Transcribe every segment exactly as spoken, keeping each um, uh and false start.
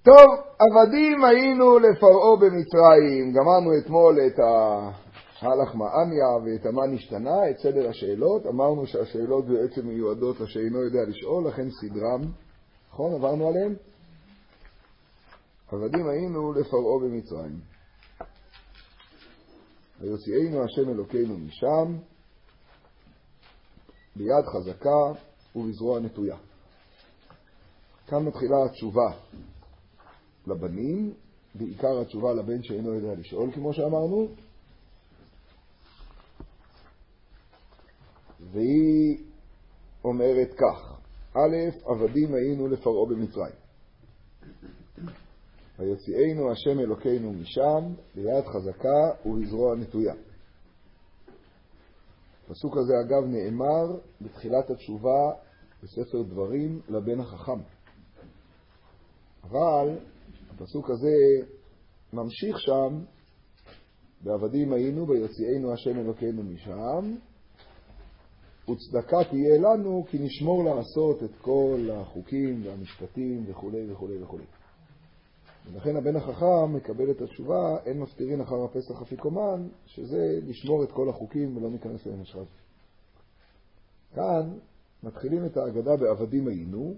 טוב, עבדים היינו לפרעה במצרים. גמרנו אתמול את ההלך מעניה ואת המה נשתנה, את סדר השאלות. אמרנו שהשאלות בעצם מיועדות לשאינו יודע לשאול, לכן סדרם. נכון? עברנו עליהם? עבדים היינו לפרעה במצרים. ויוציאנו השם אלוקינו משם, ביד חזקה ובזרוע נטויה. כאן מתחילה התשובה לבנים, בעיקר התשובה לבן שאינו יודע לשאול, כמו שאמרנו. והיא אומרת כך: א', עבדים היינו לפרעה במצרים. ויוציאנו השם אלוקינו משם, ביד חזקה ובזרוע נטויה. הפסוק הזה אגב נאמר בתחילת התשובה בספר דברים לבן החכם. אבל הפסוק הזה ממשיך שם, בעבדים היינו ויוציאנו השם אלוקינו משם, וצדקה תהיה לנו כי נשמור לעשות את כל החוקים והמשפטים וכו' וכו' וכו'. ולכן הבן החכם מקבל את התשובה, אין מפטירין אחר הפסח אפיקומן, שזה לשמור את כל החוקים ולא ניכנס להם עכשיו. כאן מתחילים את ההגדה בעבדים היינו,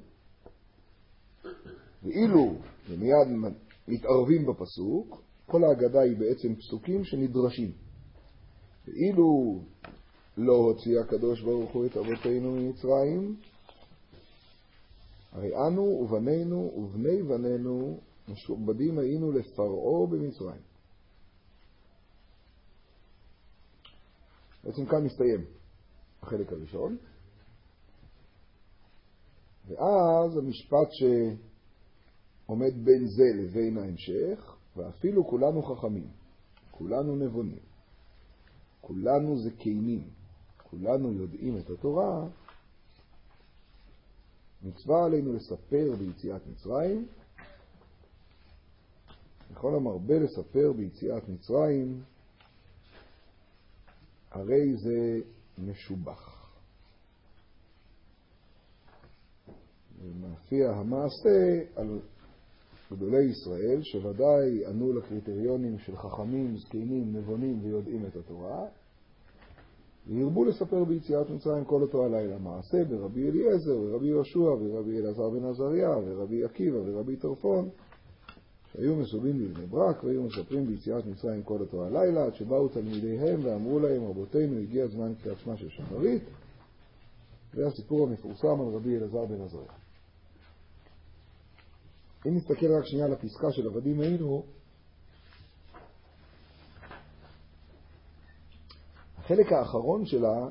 ואילו ומיד מתערבים בפסוק, כל ההגדה היא בעצם פסוקים שנדרשים. ואילו לא הוציא הקדוש ברוך הוא את אבותינו ממצרים, הרי אנו ובנינו ובני בנינו משועבדים היינו לפרעה במצרים. בעצם כאן מסתיים החלק הראשון. ואז המשפט שעומד בין זה לבין ההמשך, ואפילו כולנו חכמים, כולנו נבונים, כולנו זקנים, כולנו יודעים את התורה, מצווה עלינו לספר ביציאת מצרים. לכל המרבה לספר ביציאת מצרים, הרי זה משובח. ומאפיע המעשה על גדולי ישראל, שוודאי ענו לקריטריונים של חכמים, זקנים, נבונים ויודעים את התורה, והרבו לספר ביציאת מצרים כל אותו הלילה. מעשה ברבי אליעזר ורבי יהושע ורבי אלעזר בן עזריה ורבי עקיבא ורבי טרפון, שהיו מסובים בבני ברק והיו מספרים ביציאת מצרים כל אותו הלילה, עד שבאו תלמידיהם ואמרו להם, רבותינו, הגיע זמן קריאת שמע של שחרית. זה הסיפור המפורסם על רבי אלעזר בן עזריה. אם נסתכל רק שנייה על הפסקה של עבדים היינו, החלק האחרון שלה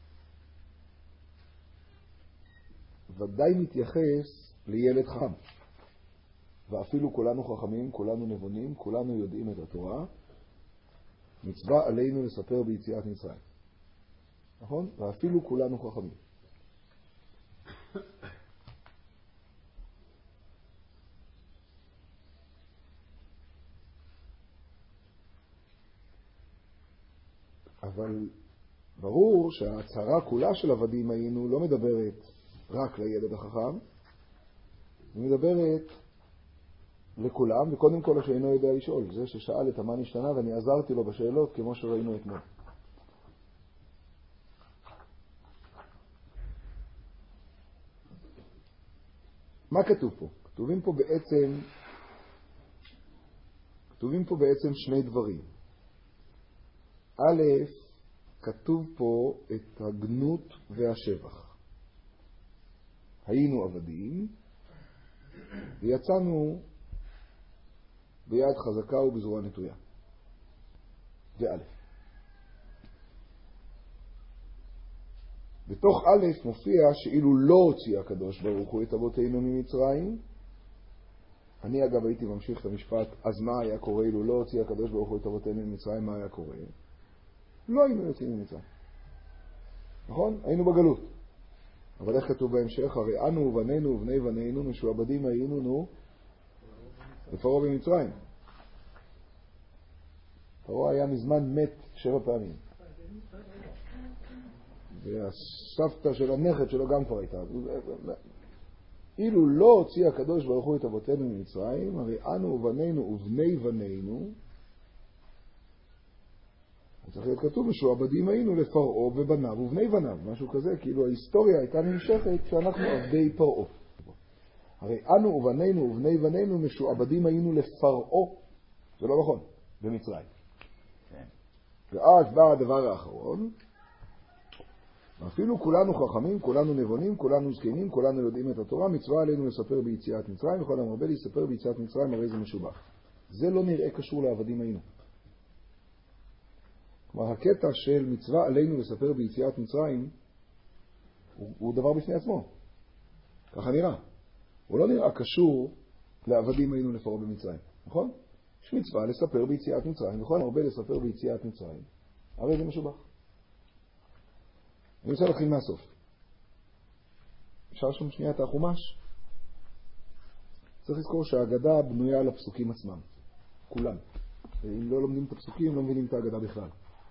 ודאי מתייחס לילד חכם. ואפילו כולנו חכמים, כולנו נבונים, כולנו יודעים את התורה, מצווה עלינו לספר ביציאת מצרים. נכון? ואפילו כולנו חכמים. אבל ברור שההצהרה כולה של עבדים היינו לא מדברת רק לילד החכם, היא מדברת לכולם, וקודם כל שאינו יודע לשאול, זה ששאל את המה נשתנה ואני עזרתי לו בשאלות כמו שראינו אתמול. מה כתוב פה? כתובים פה בעצם כתובים פה בעצם שני דברים. א', כתוב פה את הגנות והשבח. היינו עבדים ויצאנו ביד חזקה ובזרוע נטויה. זה א'. בתוך א' מופיע שאילו לא הוציא הקדוש ברוך הוא את אבותינו ממצרים. אני אגב הייתי ממשיך את המשפט, אז מה היה קורה אילו לא הוציא הקדוש ברוך הוא את אבותינו ממצרים? מה היה קורה? לא היינו יוצאים ממצרים. נכון? היינו בגלות. אבל איך כתוב בהמשך? הרי אנו ובנינו ובני בנינו משועבדים היינו נו לפרעה במצרים. פרעה היה מזמן מת שבע פעמים. והסבתא של הנכד שלו גם כבר הייתה. אילו לא הוציא הקדוש ברוך הוא את אבותינו ממצרים, הרי אנו ובנינו ובני בנינו, צריך להיות כתוב, משועבדים היינו לפרעה ובניו ובני בניו, משהו כזה, כאילו ההיסטוריה הייתה נמשכת כשאנחנו עבדי פרעה. הרי אנו ובנינו ובני בנינו משועבדים היינו לפרעה, זה לא נכון, במצרים. ואז בא הדבר האחרון, אפילו כולנו חכמים, כולנו נבונים, כולנו זקנים, כולנו יודעים את התורה, מצווה עלינו לספר ביציאת מצרים, וכל המרבה להספר ביציאת מצרים, הרי זה משובח. זה לא נראה קשור לעבדים היינו. כלומר, הקטע של מצווה עלינו לספר ביציאת מצרים, הוא, הוא דבר בפני עצמו. ככה נראה. הוא לא נראה קשור לעבדים היינו לפרעה במצרים, נכון? יש מצווה לספר ביציאת מצרים, וכל המרבה לספר ביציאת מצרים, הרי זה משובח. אני רוצה להתחיל מהסוף. אפשר שם שנייה את החומש. צריך לזכור שהאגדה בנויה על הפסוקים עצמם. כולם. אם לא לומדים את הפסוקים, לא מבינים את האגדה בכלל.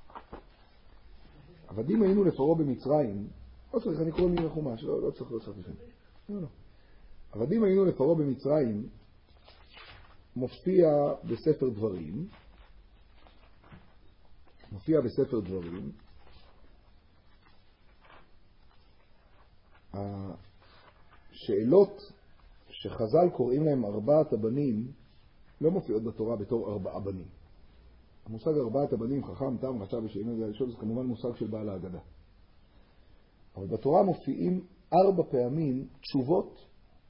עבדים היינו לפרעה במצרים, לא צריך, אני קורא מן החומש, לא, לא צריך, לא צריך לכם. לא, לא. עבדים היינו לפרעה במצרים, מופיע בספר דברים, מופיע בספר דברים, השאלות שחז"ל קוראים להם ארבעת הבנים לא מופיעות בתורה בתור ארבעה בנים. המושג ארבעת הבנים, חכם, תם, רשע ושאינו יודע לשאול, זה כמובן מושג של בעל ההגדה. אבל בתורה מופיעים ארבע פעמים תשובות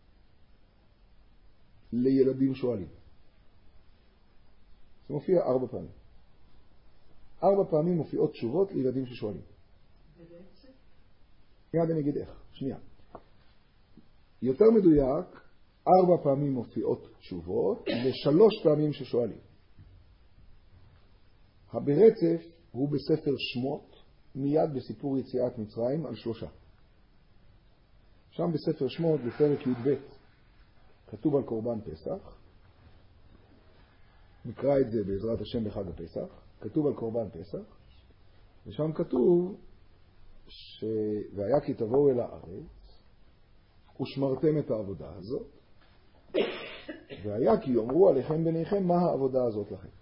לילדים שואלים. זה מופיע ארבע פעמים. ארבע פעמים מופיעות תשובות לילדים ששואלים. מיד אני אגיד איך. שנייה. יותר מדויק, ארבע פעמים מופיעות תשובות לשלוש פעמים ששואלים. הברצף הוא בספר שמות, מיד בסיפור יציאת מצרים על שלושה. שם בספר שמות, בפרק י"ב, כתוב על קורבן פסח. נקרא את זה בעזרת השם בחג הפסח. כתוב על קורבן פסח, ושם כתוב ש... והיה כי תבואו אל הארץ ושמרתם את העבודה הזאת, והיה כי יאמרו עליכם בניכם מה העבודה הזאת לכם.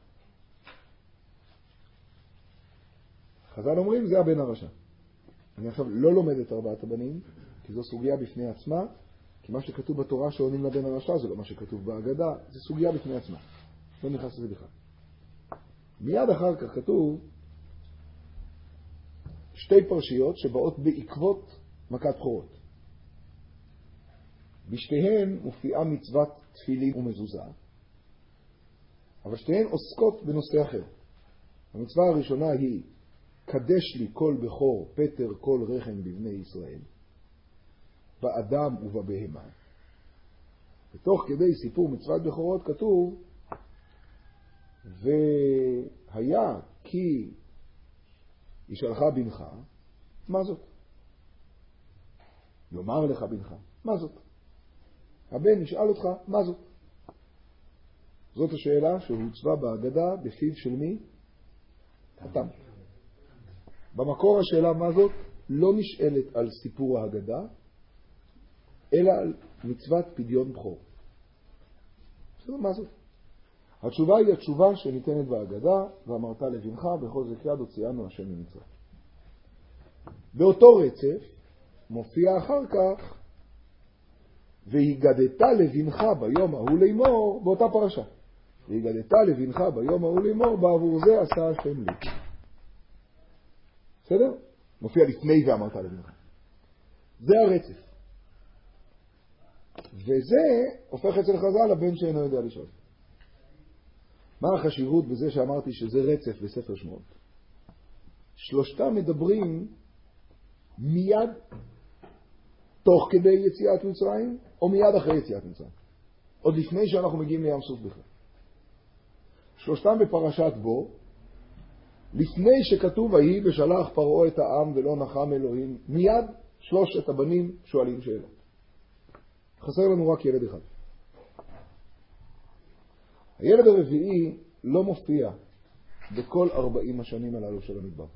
חז"ל אומרים זה הבן הרשע. אני עכשיו לא לומד את ארבעת הבנים, כי זו סוגיה בפני עצמה, כי מה שכתוב בתורה שעונים לבן הרשע זה לא מה שכתוב בהגדה, זה סוגיה בפני עצמה. לא נכנס לזה בכלל. מיד אחר כך כתוב שתי פרשיות שבאות בעקבות מכת בכורות. בשתיהן מופיעה מצוות תפילין ומזוזה, אבל שתיהן עוסקות בנושא אחר. המצווה הראשונה היא קדש לי כל בכור פטר כל רחם בבני ישראל, באדם ובבהמה. ותוך כדי סיפור מצוות בכורות כתוב והיה כי ישאלך בנך, מה זאת? יאמר לך בנך, מה זאת? הבן ישאל אותך, מה זאת? זאת השאלה שהוצבה בהגדה בפיו של מי? חתם. במקור השאלה מה זאת לא נשאלת על סיפור ההגדה, אלא על מצוות פדיון בכור. מה זאת? התשובה היא התשובה שניתנת בהגדה, ואמרת לבנך בחוזק יד הוציאנו השם ממצרים. באותו רצף מופיע אחר כך והיגדת לבנך ביום ההוא לאמור, באותה פרשה. והיגדת לבנך ביום ההוא לאמור, בעבור זה עשה השם לי. בסדר? מופיע לפני ואמרת לבנך. זה הרצף. וזה הופך אצל חז"ל לבן שאינו יודע לשאול. מה החשיבות בזה שאמרתי שזה רצף בספר שמות? שלושתם מדברים מיד תוך כדי יציאת מצרים, או מיד אחרי יציאת מצרים. עוד לפני שאנחנו מגיעים לים סוף בכלל. שלושתם בפרשת בו, לפני שכתוב ויהי בשלח פרעה את העם ולא נחם אלוהים, מיד שלושת הבנים שואלים שאלות. חסר לנו רק ילד אחד. הילד הרביעי לא מופיע בכל ארבעים השנים הללו של המדבר.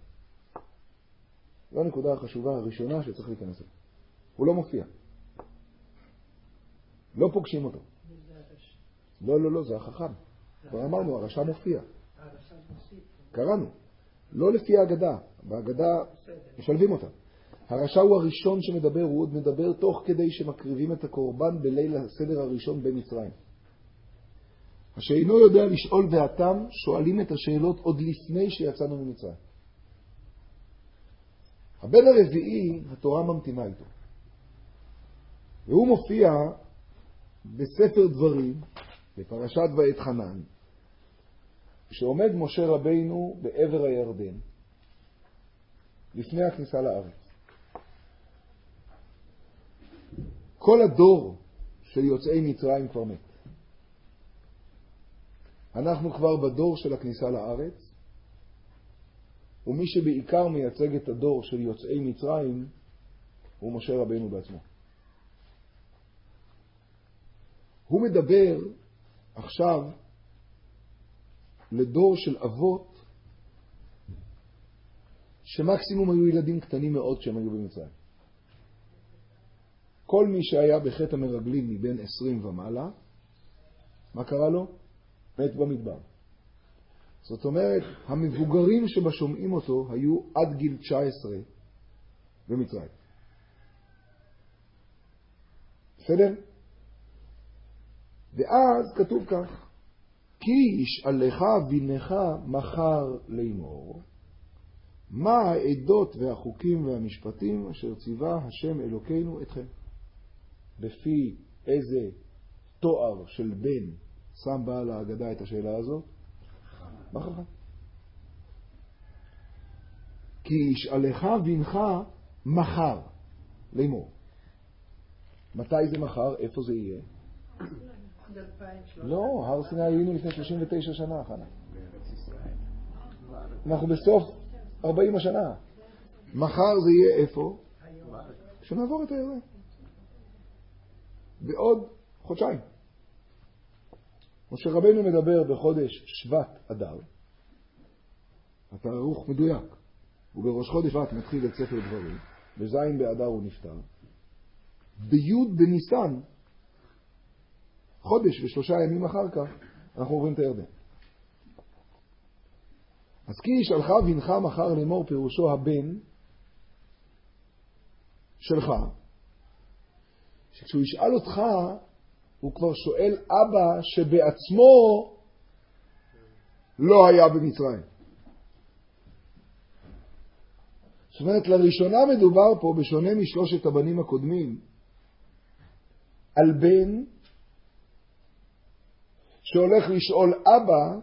זו הנקודה החשובה הראשונה שצריך להיכנס אליה. הוא לא מופיע. לא פוגשים אותו. לא, לא, לא, זה החכם. כבר אמרנו, הרשע מופיע. קראנו. לא לפי ההגדה. בהגדה משלבים אותה. הרשע הוא הראשון שמדבר, הוא עוד מדבר תוך כדי שמקריבים את הקורבן בליל הסדר הראשון במצרים. השאינו יודע לשאול והתם שואלים את השאלות עוד לפני שיצאנו ממצרים. הבן הרביעי, התורה ממתינה איתו. והוא מופיע בספר דברים, בפרשת ואת חנן, שעומד משה רבינו בעבר הירדן, לפני הכניסה לארץ. כל הדור של יוצאי מצרים כבר מת. אנחנו כבר בדור של הכניסה לארץ, ומי שבעיקר מייצג את הדור של יוצאי מצרים הוא משה רבינו בעצמו. הוא מדבר עכשיו לדור של אבות שמקסימום היו ילדים קטנים מאוד כשהם היו במצרים. כל מי שהיה בחטא המרגלים מבין עשרים ומעלה, מה קרה לו? מת במדבר. זאת אומרת, המבוגרים שבשומעים אותו היו עד גיל תשע עשרה במצרים. בסדר? ואז כתוב כך, כי ישאלך בנך מחר לאמור, מה העדות והחוקים והמשפטים אשר ציווה השם אלוקינו אתכם. בפי איזה תואר של בן שם בעל ההגדה את השאלה הזאת? מחר. כי ישאלך בנך מחר לאמור. מתי זה מחר? איפה זה יהיה? לא, הר סיני היינו לפני שלושים ותשע שנה, חנה. אנחנו בסוף ארבעים השנה. מחר זה יהיה איפה? שנעבור את הירדן. בעוד חודשיים. משה רבינו מדבר בחודש שבט אדר. התאריך מדויק. ובראש חודש שבט מתחיל את ספר דברים. בזין באדר הוא נפטר. ביוד בניסן, חודש ושלושה ימים אחר כך, אנחנו עוברים את הירדן. אז כי ישאלך בנך מחר לאמור, פירושו הבן שלך, שכשהוא ישאל אותך, הוא כבר שואל אבא שבעצמו לא היה במצרים. זאת אומרת, לראשונה מדובר פה, בשונה משלושת הבנים הקודמים, על בן שהולך לשאול אבא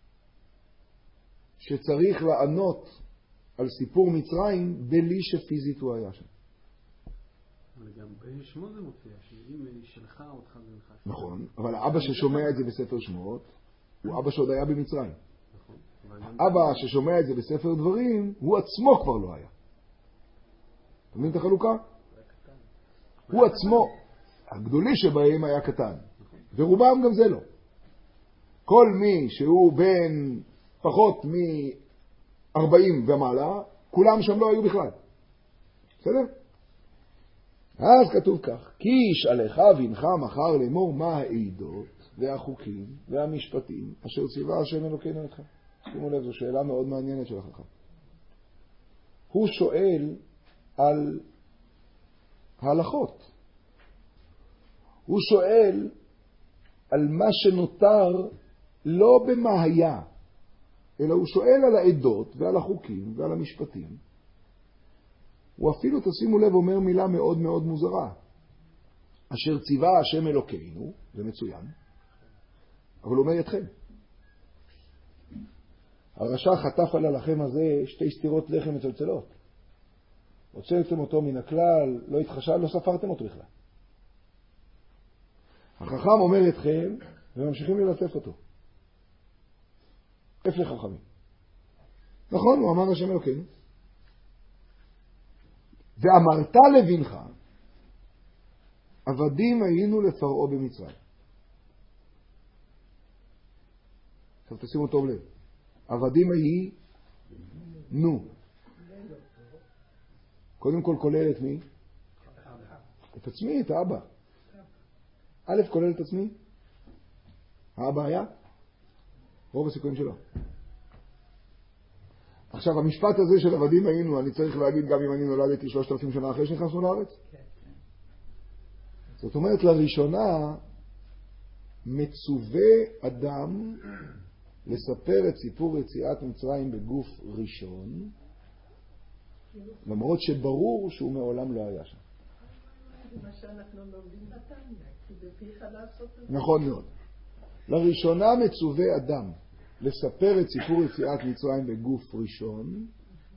שצריך לענות על סיפור מצרים בלי שפיזית הוא היה שם. אבל גם בשמות זה מופיע, שאם שלך אותך בנך. נכון, אבל האבא ששומע את זה בספר שמות, הוא אבא שעוד היה במצרים. אבא ששומע את זה בספר דברים, הוא עצמו כבר לא היה. אתה מבין את החלוקה? הוא עצמו, הגדולי שבהם היה קטן, ורובם גם זה לא. כל מי שהוא בין פחות מ-ארבעים ומעלה, כולם שם לא היו בכלל. בסדר? אז כתוב כך, כי ישאלך בנך מחר לאמור, מה העדות והחוקים והמשפטים אשר ציווה השם אלוקינו אתכם. שימו לב, זו שאלה מאוד מעניינת של החכם. הוא שואל על ההלכות. הוא שואל על מה שנותר לא במה היה, אלא הוא שואל על העדות ועל החוקים ועל המשפטים. הוא אפילו, תשימו לב, אומר מילה מאוד מאוד מוזרה. אשר ציווה השם אלוקינו, זה מצוין, אבל הוא אומר אתכם. הרשע חטף על הלחם הזה שתי סתירות לחם מצלצלות. הוצאתם אותו מן הכלל, לא התחשב, לא ספרתם אותו בכלל. החכם אומר אתכם, וממשיכים ללטף אותו. איפה לחכמים? נכון, הוא אמר השם אלוקינו. ואמרת לבנך, עבדים היינו לפרעה במצרים. עכשיו תשימו טוב לב. עבדים היינו. קודם כל כולל את מי? את עצמי, את האבא. א' כולל את עצמי? האבא היה? רוב הסיכויים שלו. עכשיו, המשפט הזה של עבדים היינו, אני צריך להגיד גם אם אני נולדתי שלושת אלפים שנה אחרי שנכנסנו לארץ? כן. זאת אומרת, לראשונה מצווה אדם לספר את סיפור יציאת מצרים בגוף ראשון, למרות שברור שהוא מעולם לא היה שם. זה מה שאנחנו לומדים בתניא, כי בפיך לעשות את זה. נכון מאוד. לראשונה מצווה אדם לספר את סיפור יציאת מצרים בגוף ראשון,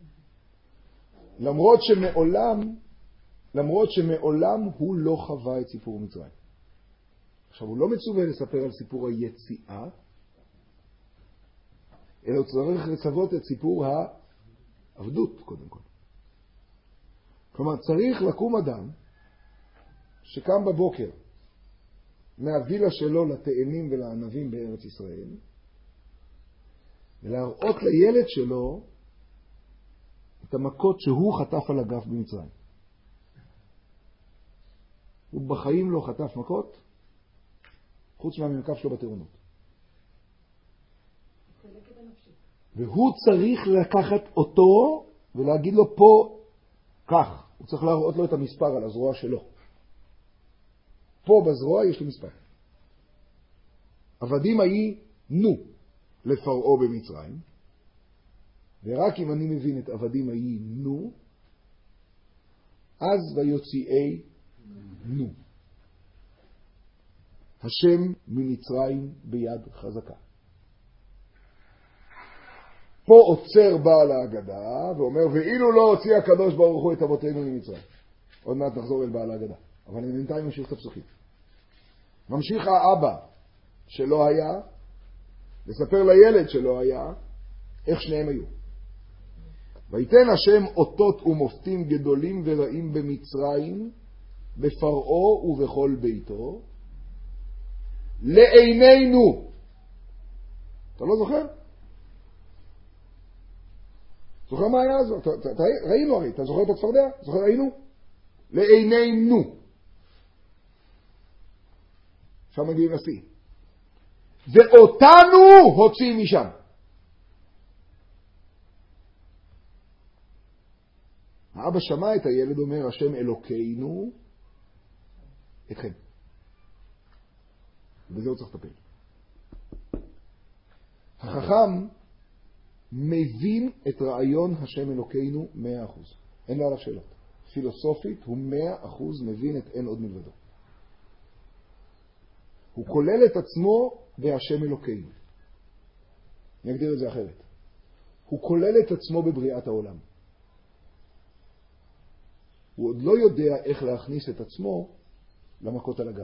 למרות שמעולם, למרות שמעולם הוא לא חווה את סיפור מצרים. עכשיו, הוא לא מצווה לספר על סיפור היציאה, אלא הוא צריך לצוות את סיפור העבדות, קודם כל. כלומר, צריך לקום אדם שקם בבוקר מהווילה שלו לתאנים ולענבים בארץ ישראל, ולהראות לילד שלו את המכות שהוא חטף על הגף במצרים. הוא בחיים לא חטף מכות, חוץ מהמנקף שלו בטירונות. והוא צריך לקחת אותו ולהגיד לו פה כך. הוא צריך להראות לו את המספר על הזרוע שלו. פה בזרוע יש לי מספר. עבדים היינו לפרעה במצרים, ורק אם אני מבין את עבדים היינו, אז ויוציאי נו. השם ממצרים ביד חזקה. פה עוצר בעל ההגדה ואומר, ואילו לא הוציא הקדוש ברוך הוא את אבותינו ממצרים. עוד מעט נחזור אל בעל ההגדה. אבל אני בינתיים ממשיך את הפסוקים. ממשיך האבא שלא היה, לספר לילד שלא היה, איך שניהם היו. ויתן השם אותות ומופתים גדולים ורעים במצרים, בפרעה ובכל ביתו, לעינינו. אתה לא זוכר? זוכר מה היה אז? ראינו הרי, אתה זוכר את הצפרדע? זוכר ראינו? לעינינו. עכשיו מגיעים לשיא. ואותנו הוציא משם. האבא שמע את הילד אומר, השם אלוקינו אתכם. ובזה הוא צריך לטפל. החכם מבין את רעיון השם אלוקינו מאה אחוז. אין לו עליו שאלות. פילוסופית הוא מאה אחוז מבין את אין עוד מלבדו. הוא כולל את עצמו בהשם אלוקינו. אני אגדיר את זה אחרת. הוא כולל את עצמו בבריאת העולם. הוא עוד לא יודע איך להכניס את עצמו למכות על הגב.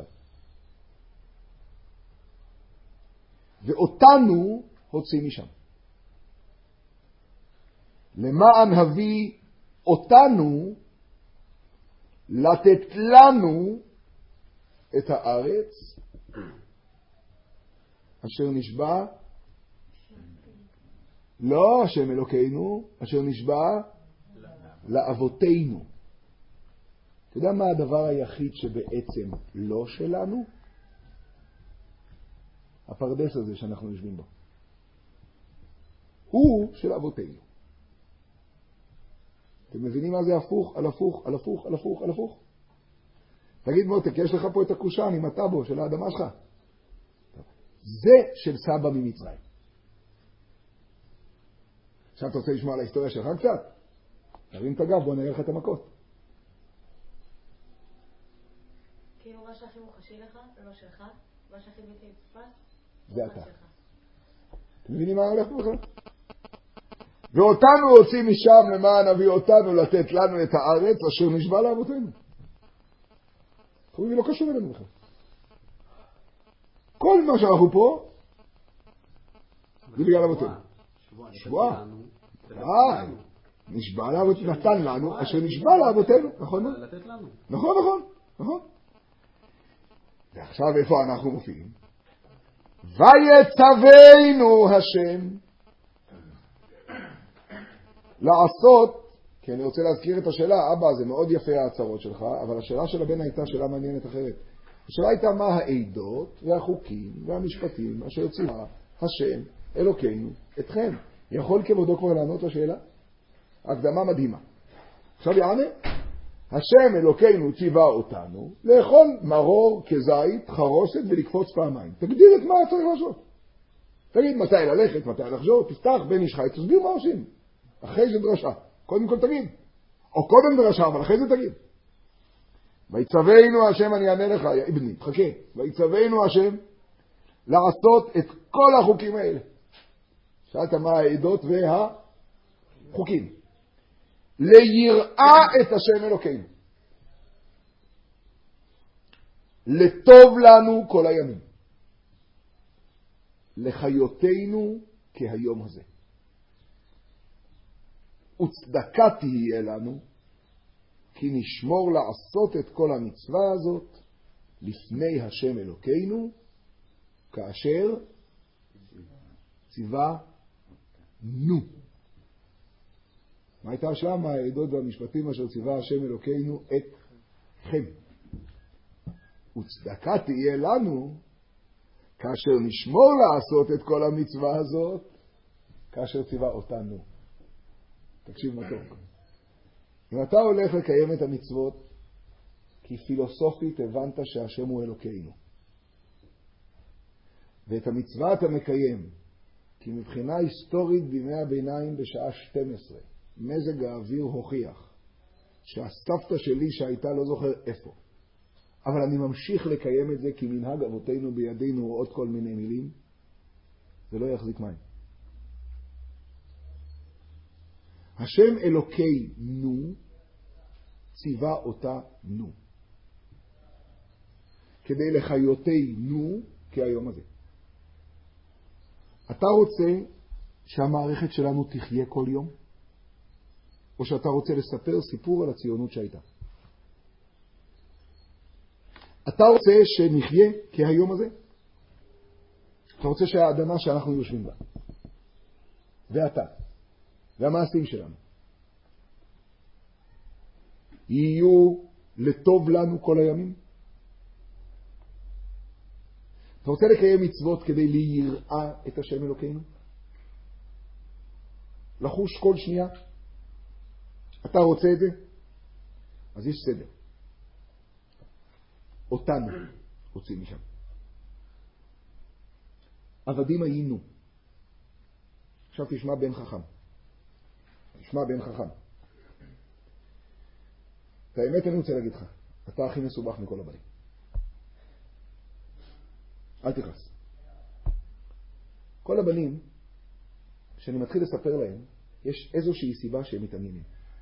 ואותנו הוציא משם. למען הביא אותנו לתת לנו את הארץ אשר נשבע לא השם אלוקינו, אשר נשבע לאבותינו. אתה יודע מה הדבר היחיד שבעצם לא שלנו? הפרדס הזה שאנחנו יושבים בו. הוא של אבותינו. אתם מבינים מה זה הפוך על הפוך על הפוך על הפוך על הפוך? תגיד מותק, יש לך פה את הקושן עם הטאבו של האדמה שלך. זה של סבא ממצרים. עכשיו אתה רוצה לשמוע על ההיסטוריה שלך קצת? תרים את הגב, בוא נראה לך את המכות. כאילו מה שהכי מוחשי לך, לא שלך, מה שהכי בלתי נתפס, זה אתה. אתם מבינים מה הולך פה בכלל? ואותנו הוציא משם למען הביא אותנו לתת לנו את הארץ אשר נשבע לאבותינו. חברים, לא קשור אלינו בכלל. כל מה שאנחנו פה זה בגלל אבותינו. שבועה. אה, נשבע לאבותינו, נתן לנו אשר נשבע לאבותינו. נכון? לתת לנו. נכון, נכון, נכון. ועכשיו איפה אנחנו מופיעים? ויצווינו השם לעשות, כי אני רוצה להזכיר את השאלה, אבא, זה מאוד יפה ההצהרות שלך, אבל השאלה של הבן הייתה שאלה מעניינת אחרת. השאלה הייתה מה העדות והחוקים והמשפטים אשר ציווה השם אלוקינו אתכם. יכול כבודו כבר לענות לשאלה? הקדמה מדהימה. עכשיו יענה, השם אלוקינו ציווה אותנו לאכול מרור כזית, חרוסת ולקפוץ פעמיים. תגדיר את מה צריך לעשות. תגיד מתי ללכת, מתי לחזור, תפתח בין איש חי, תסביר מה עושים. אחרי זה דרשה. קודם כל תגיד. או קודם דרשה, אבל אחרי זה תגיד. ויצווינו השם, אני אענה לך, יא אבני, תחכה. ויצווינו השם לעשות את כל החוקים האלה. שאלת מה העדות והחוקים. ליראה את השם אלוקינו. לטוב לנו כל הימים. לחיותינו כהיום הזה. וצדקה תהיה לנו, כי נשמור לעשות את כל המצווה הזאת לפני השם אלוקינו, כאשר ציווה נו. מה הייתה השאלה? מה העדות והמשפטים אשר ציווה השם אלוקינו אתכם. וצדקה תהיה לנו, כאשר נשמור לעשות את כל המצווה הזאת, כאשר ציווה אותנו. תקשיב מתוק. אם אתה הולך לקיים את המצוות, כי פילוסופית הבנת שהשם הוא אלוקינו, ואת המצווה אתה מקיים, כי מבחינה היסטורית בימי הביניים בשעה שתים עשרה, מזג האוויר הוכיח שהסבתא שלי שהייתה לא זוכר איפה, אבל אני ממשיך לקיים את זה כי מנהג אבותינו בידינו עוד כל מיני מילים, זה לא יחזיק מים. השם אלוקינו ציווה אותה נו, כדי לחיותינו כהיום הזה. אתה רוצה שהמערכת שלנו תחיה כל יום? או שאתה רוצה לספר סיפור על הציונות שהייתה? אתה רוצה שנחיה כהיום הזה? אתה רוצה שהאדמה שאנחנו יושבים בה, ואתה, והמעשים שלנו, יהיו לטוב לנו כל הימים? אתה רוצה לקיים מצוות כדי ליראה את השם אלוקינו? לחוש כל שנייה? אתה רוצה את זה? אז יש סדר. אותנו רוצים משם. עבדים היינו. עכשיו תשמע בן חכם. תשמע בן חכם. את האמת אני רוצה להגיד לך, אתה הכי מסובך מכל הבנים. אל תכעס. כל הבנים, כשאני מתחיל לספר להם, יש איזושהי סיבה שהם מתעניינים.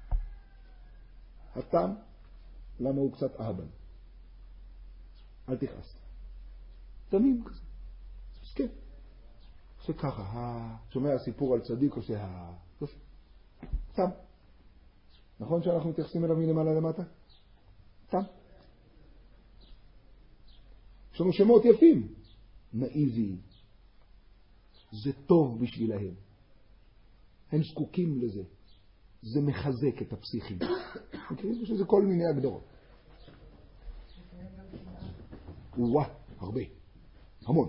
הטעם, למה הוא קצת אהבן. אל תכעס. תמים כזה. אז כן. עושה ככה, שומע סיפור על צדיק, עושה ה... תם. נכון שאנחנו מתייחסים אליו מלמעלה למטה? תם. יש לנו שמות יפים. נאיבי. זה טוב בשבילהם. הם זקוקים לזה. זה מחזק את הפסיכים. מכירים שזה כל מיני הגדרות. וואה, הרבה. המון.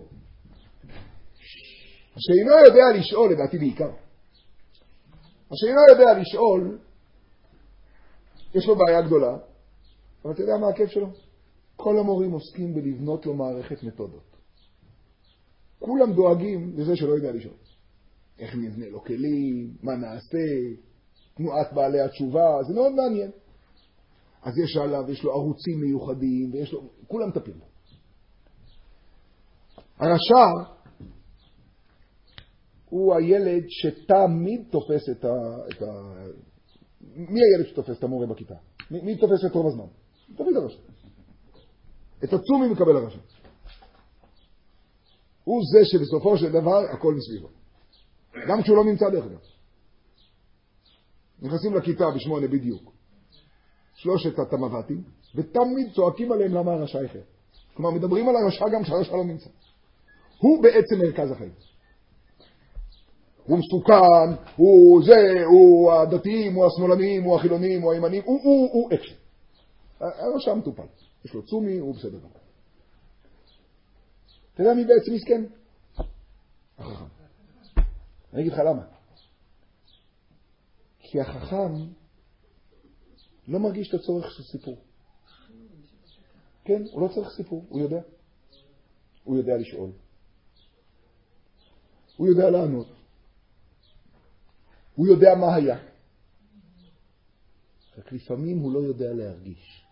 השאינו יודע לשאול, לדעתי בעיקר. השאינו יודע לשאול, יש לו בעיה גדולה, אבל אתה יודע מה הכיף שלו? כל המורים עוסקים בלבנות לו מערכת מתודות. כולם דואגים לזה שלא יודע לשאול. איך נבנה לו כלים, מה נעשה, תנועת בעלי התשובה, זה מאוד מעניין. אז יש עליו, יש לו ערוצים מיוחדים, ויש לו, כולם טפים לו. הרשע הוא הילד שתמיד תופס את ה... את ה... מי הילד שתופס את המורה בכיתה? מי, מי תופס את רוב הזמן? תמיד הרשע. את הצומי מקבל הרשע. הוא זה שבסופו של דבר הכל מסביבו. גם כשהוא לא נמצא דרך אגב. נכנסים לכיתה בשמונה בדיוק. שלושת התמבטים, ותמיד צועקים עליהם למה הרשע איחר. כלומר, מדברים על הרשע גם כשהרשע לא נמצא. הוא בעצם מרכז החיים. הוא מסוכן, הוא זה, הוא הדתיים, הוא השמאלנים, הוא החילונים, הוא הימנים, הוא, הוא, הוא אקשן. הרשע מטופל. יש לו צומי, הוא בסדר. אתה יודע מי בעצם מסכן? החכם. אני אגיד לך למה. כי החכם לא מרגיש את הצורך של סיפור. כן, הוא לא צריך סיפור, הוא יודע. הוא יודע לשאול. הוא יודע לענות. הוא יודע מה היה. רק לפעמים הוא לא יודע להרגיש.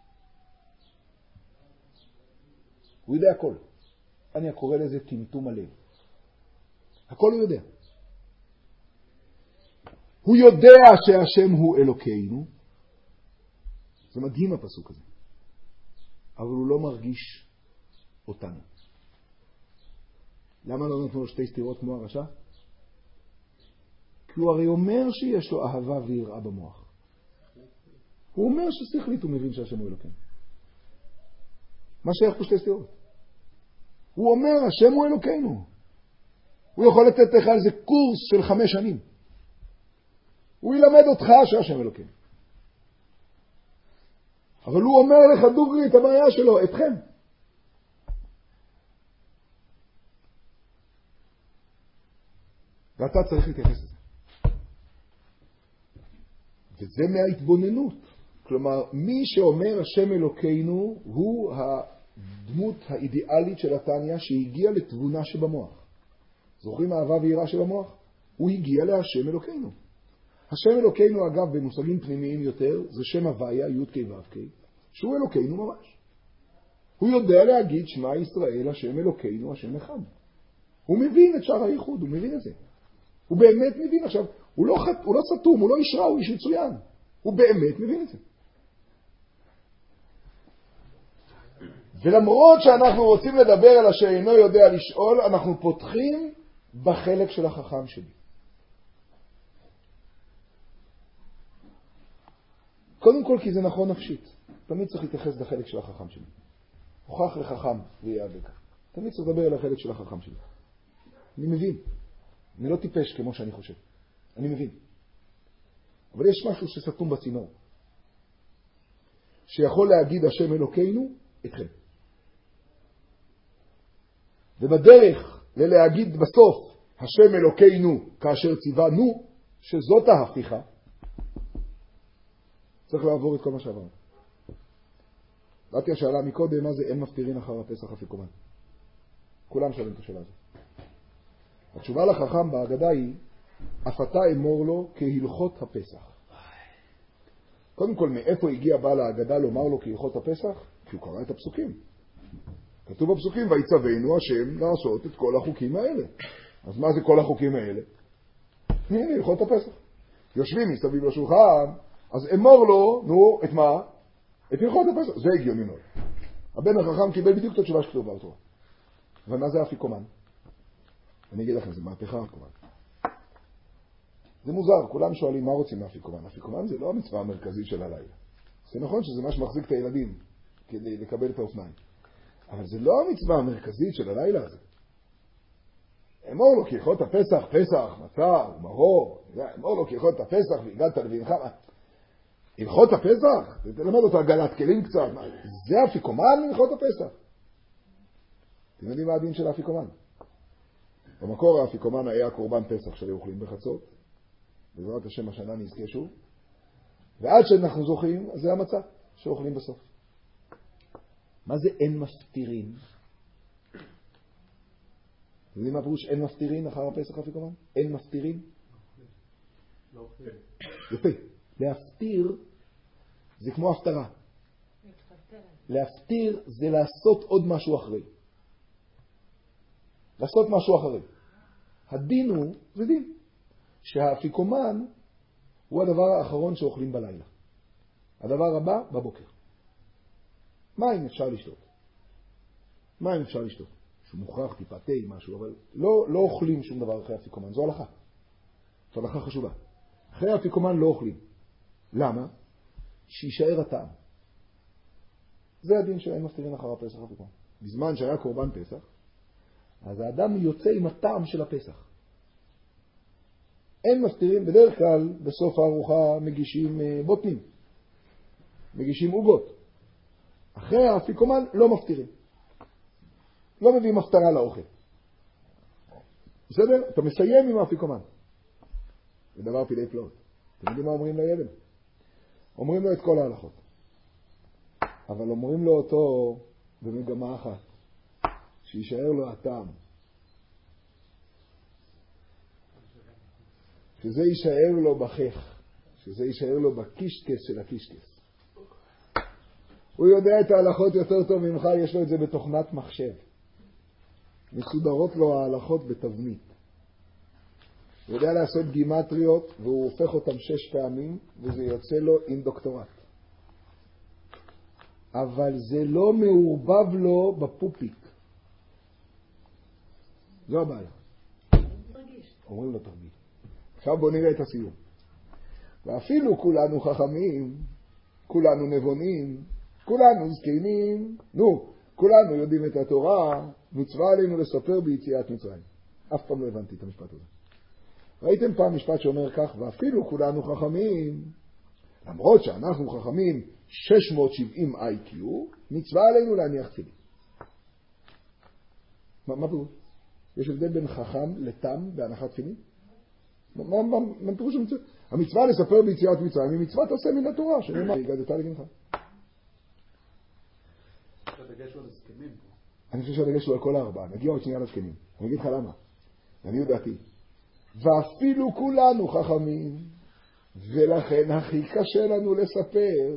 הוא יודע הכל. אני קורא לזה טמטום הלב. הכל הוא יודע. הוא יודע שהשם הוא אלוקינו. זה מדהים הפסוק הזה. אבל הוא לא מרגיש אותנו. למה לא נתנו לו שתי סתירות כמו הרשע? כי הוא הרי אומר שיש לו אהבה ויראה במוח. הוא אומר ששכלית הוא מבין שהשם הוא אלוקינו. מה שייך פה שתי סתירות? הוא אומר השם הוא אלוקינו. הוא יכול לתת לך על זה קורס של חמש שנים. הוא ילמד אותך שהשם אלוקינו. אבל הוא אומר לך דוגרי את הבעיה שלו, אתכם. ואתה צריך להתייחס לזה. וזה מההתבוננות. כלומר, מי שאומר השם אלוקינו הוא הדמות האידיאלית של התניא שהגיע לתבונה שבמוח. זוכרים אהבה ויראה שבמוח? הוא הגיע להשם אלוקינו. השם אלוקינו, אגב, במושגים פנימיים יותר, זה שם הוויה, י' כ' ו' כ', שהוא אלוקינו ממש. הוא יודע להגיד שמע ישראל, השם אלוקינו, השם אחד. הוא מבין את שער הייחוד, הוא מבין את זה. הוא באמת מבין. עכשיו, הוא לא, חת, הוא לא סתום, הוא לא איש רע, הוא איש מצוין. הוא באמת מבין את זה. ולמרות שאנחנו רוצים לדבר על אשר אינו יודע לשאול, אנחנו פותחים בחלק של החכם שלי. קודם כל כי זה נכון נפשית. תמיד צריך להתייחס לחלק של החכם שלי. הוכח לחכם ויעבק. תמיד צריך לדבר על החלק של החכם שלי. אני מבין. אני לא טיפש כמו שאני חושב. אני מבין. אבל יש משהו שסתום בצינור. שיכול להגיד השם אלוקינו אתכם. ובדרך ללהגיד בסוף השם אלוקינו כאשר ציוונו, שזאת ההפיכה, צריך לעבור את כל מה שעברנו. באתי השאלה מקודם, מה זה אין מפטירין אחר הפסח אפיקומן? כולם שואלים את השאלה הזאת. התשובה לחכם בהגדה היא, אף אתה אמור לו כהלכות הפסח. קודם כל, מאיפה הגיע בעל ההגדה לומר לו כהלכות הפסח? כי הוא קרא את הפסוקים. כתוב בפסוקים, ויצוונו השם לעשות את כל החוקים האלה. אז מה זה כל החוקים האלה? הנה, הלכות הפסח. יושבים מסביב לשולחן, אז אמור לו, נו, את מה? את הלכות הפסח. זה הגיוני מאוד. הבן החכם קיבל בדיוק את התשובה שכתוב בתורה. ומה זה אפיקומן? אני אגיד לכם, זה מהפכה אפיקומן. זה מוזר, כולם שואלים מה רוצים מאפיקומן. אפיקומן זה לא המצווה המרכזית של הלילה. זה נכון שזה מה שמחזיק את הילדים כדי לקבל את האופניים. אבל זה לא המצווה המרכזית של הלילה הזה. אמור לו כהלכות הפסח, פסח, מצה ומרור. אמור לו כהלכות הפסח והגדת לבינך. הלכות הפסח? תלמד אותו הגלת כלים קצת. זה אפיקומן הלכות הפסח. אתם יודעים מה הדין של האפיקומן? במקור האפיקומן היה קורבן פסח שהיו אוכלים בחצות. בעזרת השם השנה נזכה שוב. ועד שאנחנו זוכים, אז זה המצה שאוכלים בסוף. מה זה אין מפטירין? אתם יודעים מה פירוש אין מפטירין אחר הפסח אפיקומן? אין מפטירין? לא אוכלים. יפה. להפטיר זה כמו הפטרה. להפטיר זה לעשות עוד משהו אחרי. לעשות משהו אחרי. הדין הוא, זה דין, שהאפיקומן הוא הדבר האחרון שאוכלים בלילה. הדבר הבא, בבוקר. מים אפשר לשתות. מים אפשר לשתות. שהוא מוכרח טיפה תה, משהו, אבל לא, לא אוכלים שום דבר אחרי האפיקומן. זו הלכה. זו הלכה חשובה. אחרי האפיקומן לא אוכלים. למה? שישאר הטעם. זה הדין שאין מפטירין אחר הפסח אפיקומן. בזמן שהיה קורבן פסח, אז האדם יוצא עם הטעם של הפסח. אין מפטירים, בדרך כלל בסוף הארוחה מגישים בוטנים, מגישים עוגות. אחרי האפיקומן לא מפטירים. לא מביאים הפטרה לאוכל. בסדר? אתה מסיים עם האפיקומן. זה דבר פלאי פלאות. אתם יודעים מה אומרים לילד? אומרים לו את כל ההלכות. אבל אומרים לו אותו במגמה אחת. שישאר לו הטעם. שזה יישאר לו בחך. שזה יישאר לו בקישקס של הקישקס. הוא יודע את ההלכות יותר טוב ממך, יש לו את זה בתוכנת מחשב. מסודרות לו ההלכות בתבנית. הוא יודע לעשות גימטריות, והוא הופך אותם שש פעמים, וזה יוצא לו עם דוקטורט. אבל זה לא מעורבב לו בפופיק. זו הבעיה. אומרים לו תרגיש. עכשיו בוא נראה את הסיום. ואפילו כולנו חכמים, כולנו נבונים, כולנו זקנים, נו, כולנו יודעים את התורה, מצווה עלינו לספר ביציאת מצרים. אף פעם לא הבנתי את המשפט הזה. ראיתם פעם משפט שאומר כך, ואפילו כולנו חכמים, למרות שאנחנו חכמים שש מאות שבעים איי קיו, מצווה עלינו להניח תפילין. מה, מה פירוש? יש הבדל בין חכם לתם בהנחת תפילין? מה, מה, מה, מה פירוש המצווה? המצווה לספר ביציאת מצרים היא מצווה תעשה מן התורה, שנאמר, הגדת לבנך. שהדגש הוא על הזקנים פה. אני חושב שהדגש הוא על כל הארבעה. נגיע עוד שנייה לזקנים. אני אגיד לך למה. אני יודעתי. ואפילו כולנו חכמים, ולכן הכי קשה לנו לספר.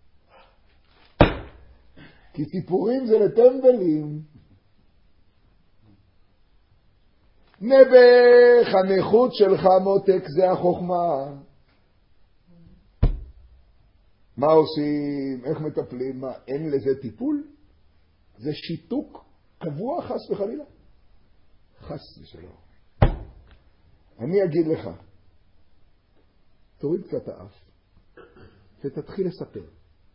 כי סיפורים זה לטמבלים. נבך, הנכות שלך מותק זה החוכמה. מה עושים? איך מטפלים? מה? אין לזה טיפול? זה שיתוק קבוע חס וחלילה? חס ושלום. אני אגיד לך, תוריד קצת האף ותתחיל לספר.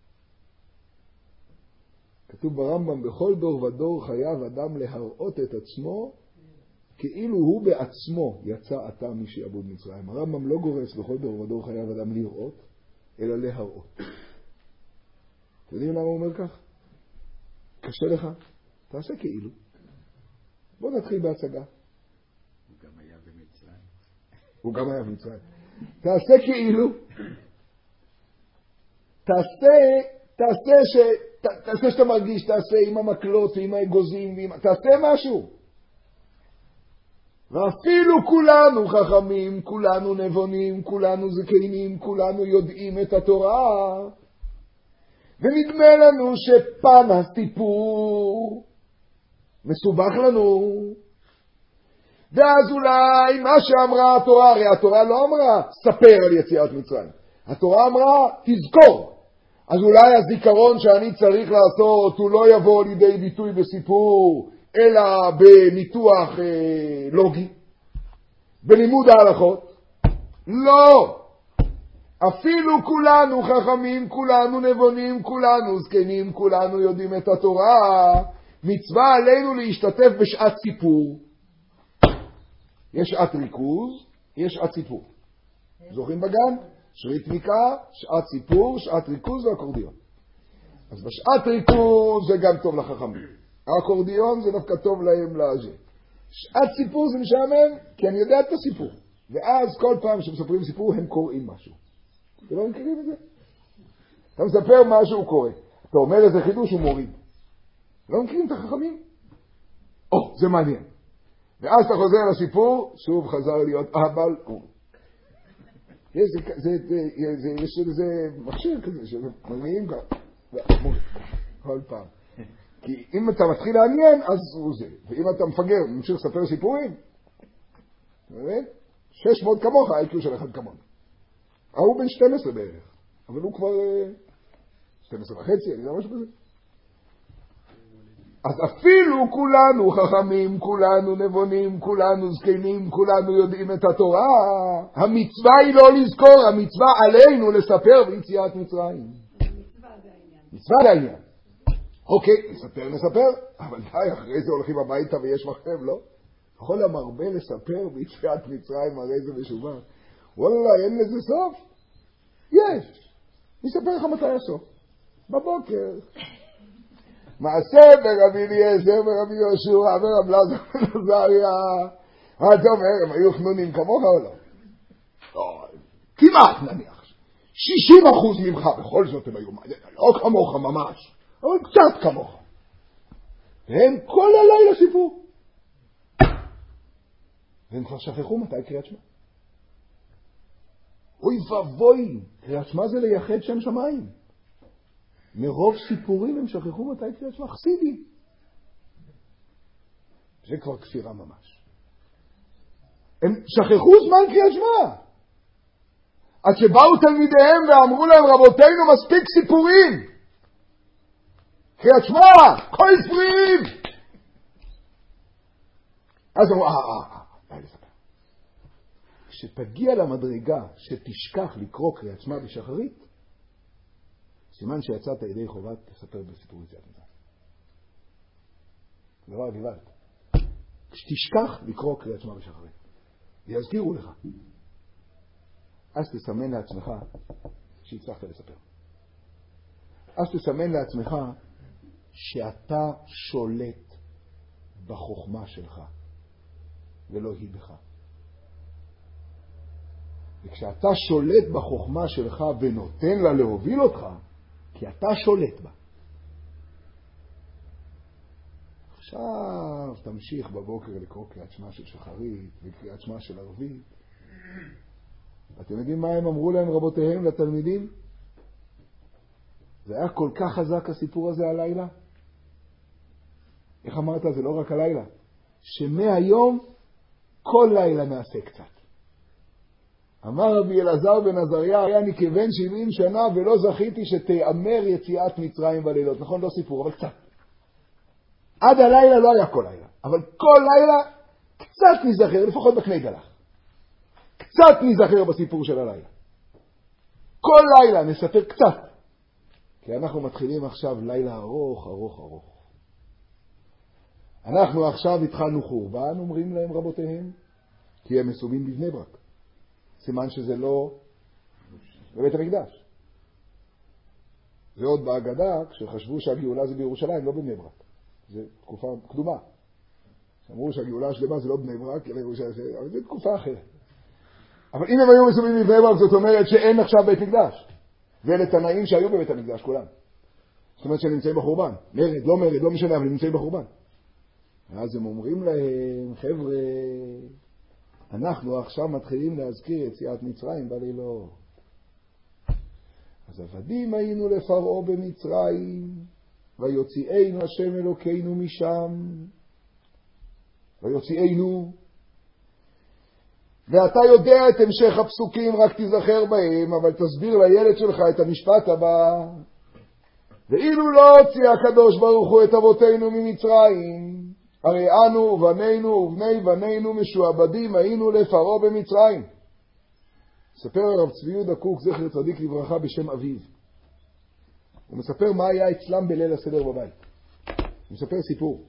כתוב ברמב"ם, בכל דור ודור חייב אדם להראות את עצמו כאילו הוא בעצמו יצא עתה משעבוד מצרים. הרמב"ם לא גורס בכל דור ודור חייב אדם לראות, אלא להראות. אתם יודעים למה הוא אומר כך? קשה לך? תעשה כאילו. בוא נתחיל בהצגה. הוא גם היה במצרים. הוא גם היה במצרים. תעשה כאילו. תעשה, תעשה ש... ת, תעשה שאתה מרגיש, תעשה עם המקלות ועם האגוזים, ועם... תעשה משהו. ואפילו כולנו חכמים, כולנו נבונים, כולנו זקנים, כולנו יודעים את התורה. ונדמה לנו שפן הסיפור מסובך לנו. ואז אולי מה שאמרה התורה, הרי התורה לא אמרה ספר על יציאת מצרים. התורה אמרה תזכור. אז אולי הזיכרון שאני צריך לעשות הוא לא יבוא לידי ביטוי בסיפור, אלא בניתוח אה, לוגי, בלימוד ההלכות. לא! אפילו כולנו חכמים, כולנו נבונים, כולנו זקנים, כולנו יודעים את התורה. מצווה עלינו להשתתף בשעת סיפור. יש שעת ריכוז, יש שעת סיפור. זוכרים בגן? שריתמיקה, שעת סיפור, שעת ריכוז ואקורדיון. אז בשעת ריכוז זה גם טוב לחכמים. האקורדיון זה דווקא טוב להם לאז'ה. שעת סיפור זה משעמם, כי אני יודע את הסיפור. ואז כל פעם שמספרים סיפור הם קוראים משהו. אתם לא מכירים את זה? אתה מספר משהו, הוא קורא. אתה אומר איזה חידוש, הוא מוריד. לא מכירים את החכמים? או, זה מעניין. ואז אתה חוזר לסיפור, שוב חזר להיות אבל הוא. יש, זה, זה, זה, זה, יש איזה מכשיר כזה שמרמיעים כל פעם. כי אם אתה מתחיל לעניין, אז הוא זה. ואם אתה מפגר, ממשיך לספר סיפורים, אתה מבין? שש מאות כמוך, האיקיו של אחד כמון. הוא בן שתים עשרה בערך, אבל הוא כבר שתים עשרה וחצי, אני יודע משהו כזה. אז אפילו כולנו חכמים, כולנו נבונים, כולנו זקנים, כולנו יודעים את התורה. המצווה היא לא לזכור, המצווה עלינו לספר ביציאת מצרים. מצווה זה העניין. מצווה זה העניין. אוקיי, נספר, נספר, אבל די, אחרי זה הולכים הביתה ויש מחשב, לא? יכול המרבה לספר ביציאת מצרים, הרי זה משובה. וואלה, אין לזה סוף? יש. נספר לך מתי הסוף. בבוקר. מעשה ברבי אליעזר ורבי יהושע ורב אלעזר בן עזריה. מה אתה אומר, הם היו חנונים כמוך או לא? לא, כמעט נניח. שישים אחוז ממך, בכל זאת הם היו לא כמוך ממש, אבל קצת כמוך. והם כל הלילה סיפור. והם כבר שכחו מתי קריאת שמע. אוי ובוי, קריאת שמע זה לייחד שם שמיים. מרוב סיפורים הם שכחו מתי קריאת שמע. חסידים. זה כבר כפירה ממש. הם שכחו זמן קריאת שמע. עד שבאו תלמידיהם ואמרו להם, רבותינו, מספיק סיפורים. קריאת שמע, כל סיפורים. אז אמרו, אה, אה, אה, די לספר. כשתגיע למדרגה שתשכח לקרוא קריאת שמע בשחרית, סימן שיצאת ידי חובת תספר בסיפור יציאת מצרים. דבר גבעת. כשתשכח לקרוא קריאת שמע בשחרית, יזכירו לך. אז תסמן לעצמך שהצלחת לספר. אז תסמן לעצמך שאתה שולט בחוכמה שלך ולא היא בך. וכשאתה שולט בחוכמה שלך ונותן לה להוביל אותך, כי אתה שולט בה. עכשיו תמשיך בבוקר לקרוא קריאת שמע של שחרית וקריאת שמע של ערבית. אתם יודעים מה הם אמרו להם רבותיהם לתלמידים? זה היה כל כך חזק הסיפור הזה הלילה. איך אמרת? זה לא רק הלילה. שמהיום כל לילה נעשה קצת. אמר רבי אלעזר בן עזריה, היה אני כבן שבעים שנה ולא זכיתי שתיאמר יציאת מצרים בלילות. נכון, לא סיפור, אבל קצת. עד הלילה לא היה כל לילה. אבל כל לילה קצת נזכר, לפחות בקני דלח. קצת נזכר בסיפור של הלילה. כל לילה נספר קצת. כי אנחנו מתחילים עכשיו לילה ארוך, ארוך, ארוך. אנחנו עכשיו התחלנו חורבן, אומרים להם רבותיהם, כי הם מסובים בבני ברק. סימן שזה לא בבית המקדש. זה עוד בהגדה, כשחשבו שהגאולה זה בירושלים, לא בבני ברק. זה תקופה קדומה. אמרו שהגאולה השלמה זה לא בני ברק, אלא ירושלים, אבל זה תקופה אחרת. אבל אם הם היו מסובים בבני ברק, זאת אומרת שאין עכשיו בית מקדש. ואלה תנאים שהיו בבית המקדש, כולם. זאת אומרת שהם נמצאים בחורבן. מרד, לא מרד, לא משנה, אבל הם נמצאים בחורבן. ואז הם אומרים להם, חבר'ה, אנחנו עכשיו מתחילים להזכיר יציאת מצרים בלילות. אז עבדים היינו לפרעה במצרים, ויוציאנו השם אלוקינו משם, ויוציאנו. ואתה יודע את המשך הפסוקים, רק תזכר בהם, אבל תסביר לילד שלך את המשפט הבא. ואילו לא הוציא הקדוש ברוך הוא את אבותינו ממצרים, הרי אנו ובנינו ובני בנינו משועבדים היינו לפרעה במצרים. מספר הרב צבי יהודה קוק זכר צדיק לברכה בשם אביו. הוא מספר מה היה אצלם בליל הסדר בבית. הוא מספר סיפור.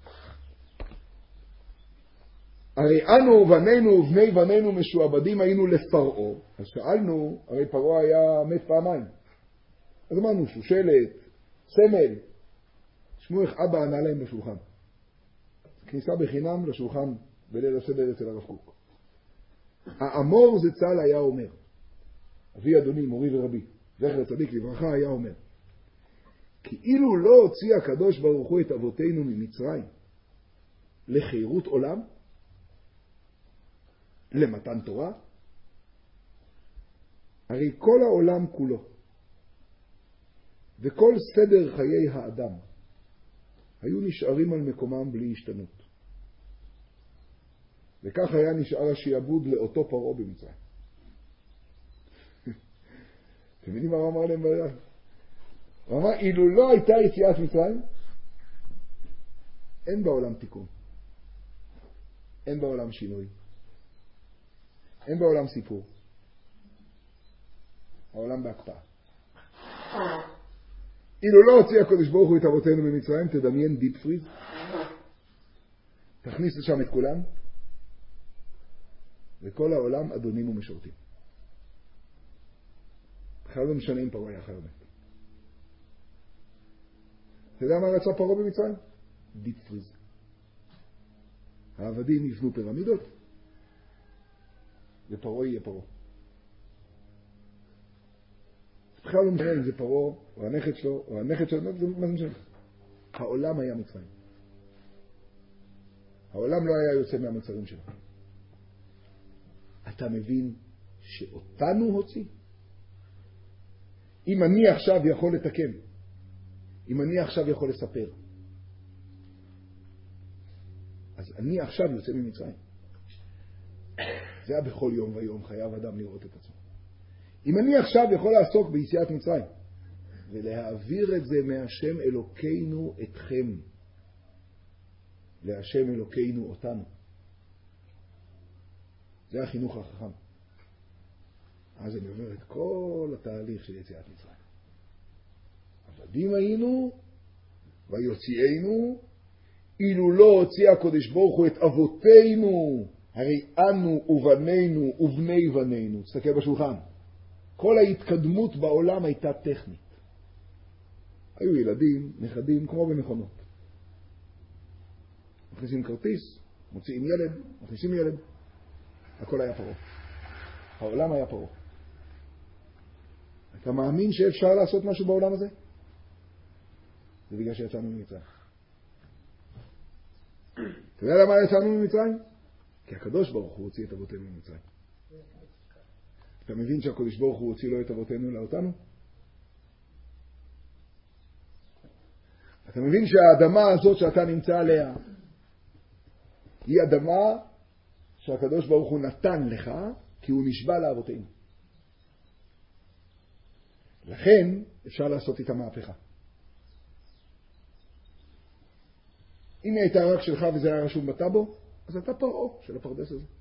הרי אנו ובנינו ובני בנינו משועבדים היינו לפרעה. אז שאלנו, הרי פרעה היה מת פעמיים. אז אמרנו שושלת, סמל. תשמעו איך אבא ענה להם בשולחן. כניסה בחינם לשולחן בליל הסדר אצל הרב קוק. האמור זצ"ל היה אומר, אבי אדוני מורי ורבי, זכר צדיק לברכה, היה אומר, כאילו לא הוציא הקדוש ברוך הוא את אבותינו ממצרים לחירות עולם, למתן תורה, הרי כל העולם כולו וכל סדר חיי האדם היו נשארים על מקומם בלי השתנות. וכך היה נשאר השיעבוד לאותו פרעה במצרים. אתם יודעים מה הוא אמר להם בעיה? הוא אמר, אילו לא הייתה יציאת מצרים, אין בעולם תיקון. אין בעולם שינוי. אין בעולם סיפור. העולם בהקפאה. אילו לא הוציא הקדוש ברוך הוא את אבותינו במצרים, תדמיין דיפ פריז. תכניס לשם את כולם. וכל העולם אדונים ומשרתים. בכלל לא משנה אם פרעה היה אחר מת. אתה יודע מה רצה פרעה במצרים? דיפ פריז. העבדים יבנו פירמידות, ופרעה יהיה פרעה. בכלל לא משנה אם זה פרעה, או הנכד שלו, או הנכד שלו, מה זה משנה? העולם היה מצרים. העולם לא היה יוצא מהמצרים שלו. אתה מבין שאותנו הוציא? אם אני עכשיו יכול לתקן, אם אני עכשיו יכול לספר, אז אני עכשיו יוצא ממצרים. זה היה בכל יום ויום חייב אדם לראות את עצמו. אם אני עכשיו יכול לעסוק ביציאת מצרים, ולהעביר את זה מהשם אלוקינו אתכם, להשם אלוקינו אותנו. זה החינוך החכם. אז אני עובר את כל התהליך של יציאת מצרים. עבדים היינו, ויוציאנו, אילו לא הוציא הקדוש ברוך הוא את אבותינו, הרי אנו ובנינו ובני בנינו. תסתכל בשולחן. כל ההתקדמות בעולם הייתה טכנית. היו ילדים, נכדים, כמו במכונות. מכניסים כרטיס, מוציאים ילד, מכניסים ילד. הכל היה פרעה. העולם היה פרעה. אתה מאמין שאפשר לעשות משהו בעולם הזה? זה בגלל שיצאנו ממצרים. אתה יודע למה יצאנו ממצרים? כי הקדוש ברוך הוא הוציא את אבותינו ממצרים. אתה מבין שהקדוש ברוך הוא הוציא לו את אבותינו לאותנו? אתה מבין שהאדמה הזאת שאתה נמצא עליה היא אדמה שהקדוש ברוך הוא נתן לך כי הוא נשבע לאבותינו. לכן אפשר לעשות איתה מהפכה. אם היא הייתה רק שלך וזה היה רשום בטאבו, אז אתה פרעה של הפרדס הזה.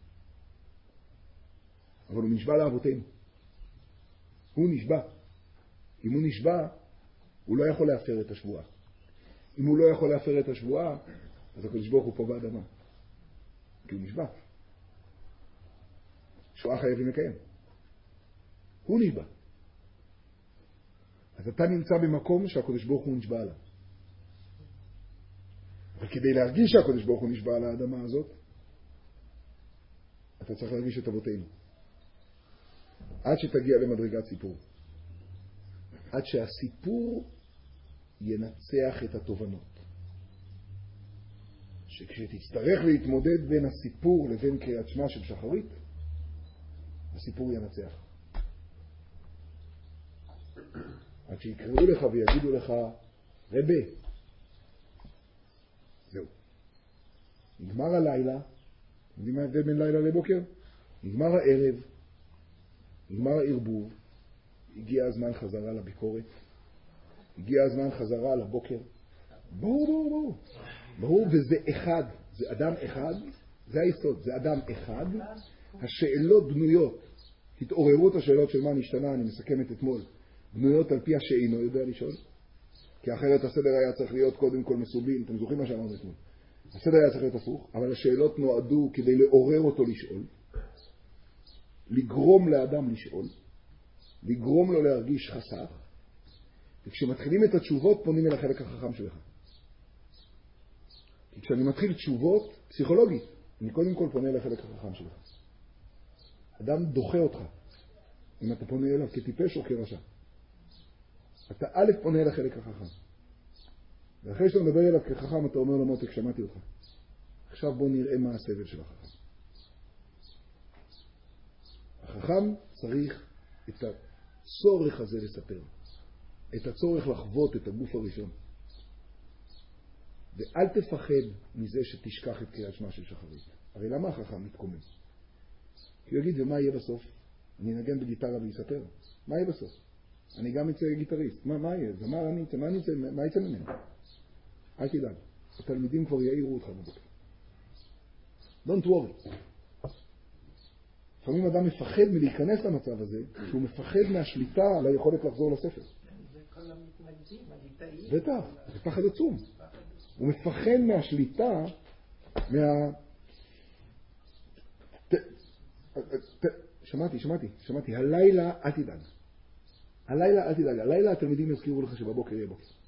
אבל הוא נשבע לאבותינו. הוא נשבע. אם הוא נשבע, הוא לא יכול להפר את השבועה. אם הוא לא יכול להפר את השבועה, אז הקדוש ברוך הוא פה באדמה. כי הוא נשבע. שואה חייבים לקיים. הוא נשבע. אז אתה נמצא במקום שהקדוש ברוך הוא נשבע עליו. וכדי להרגיש שהקדוש ברוך הוא נשבע על האדמה הזאת, אתה צריך להרגיש את אבותינו. עד שתגיע למדרגת סיפור. עד שהסיפור ינצח את התובנות. שכשתצטרך להתמודד בין הסיפור לבין קריאת שמע של שחרית, הסיפור ינצח. עד שיקראו לך ויגידו לך, רבי, זהו. נגמר הלילה, יודעים מה ההבדל בין לילה לבוקר? נגמר הערב, נגמר הערבוב, הגיע הזמן חזרה לביקורת, הגיע הזמן חזרה לבוקר. ברור, ברור, ברור. ברור, וזה אחד, זה אדם אחד, זה היסוד, זה אדם אחד. השאלות בנויות, התעוררות השאלות של מה נשתנה, אני מסכמת אתמול, בנויות על פי השאינו יודע לשאול. כי אחרת הסדר היה צריך להיות קודם כל מסובים, אתם זוכרים מה שאמרנו אתמול. הסדר היה צריך להיות הפוך, אבל השאלות נועדו כדי לעורר אותו לשאול, לגרום לאדם לשאול, לגרום לו להרגיש חסך, וכשמתחילים את התשובות פונים אל החלק החכם שלך. כי כשאני מתחיל תשובות פסיכולוגית, אני קודם כל פונה אל החלק החכם שלך. אדם דוחה אותך, אם אתה פונה אליו כטיפש או כרשע. אתה א' פונה אל החלק החכם. ואחרי שאתה מדבר אליו כחכם, אתה אומר לו, מותק, שמעתי אותך. עכשיו בוא נראה מה הסבל של החכם. החכם צריך את הצורך הזה לספר. את הצורך לחוות את הגוף הראשון. ואל תפחד מזה שתשכח את קריאת שמע של שחרית. הרי למה החכם מתקומם? כי הוא יגיד, ומה יהיה בסוף? אני אנגן בגיטרה ויספר. מה יהיה בסוף? אני גם יצא גיטריסט. מה, מה יהיה? זמר אני יצא, מה אני יצא, מה יצא ממנו? אל תדאג. התלמידים כבר יעירו אותך בבוקר. Don't worry. לפעמים אדם מפחד מלהיכנס למצב הזה, שהוא מפחד מהשליטה על היכולת לחזור לספר. זה כל המתנגדים, הליטאים. בטח, זה פחד עצום. הוא מפחד מהשליטה, מה... ת... ת... שמעתי, שמעתי, שמעתי. הלילה, אל תדאג. הלילה, אל תדאג. הלילה התלמידים יזכירו לך שבבוקר יהיה בוקר.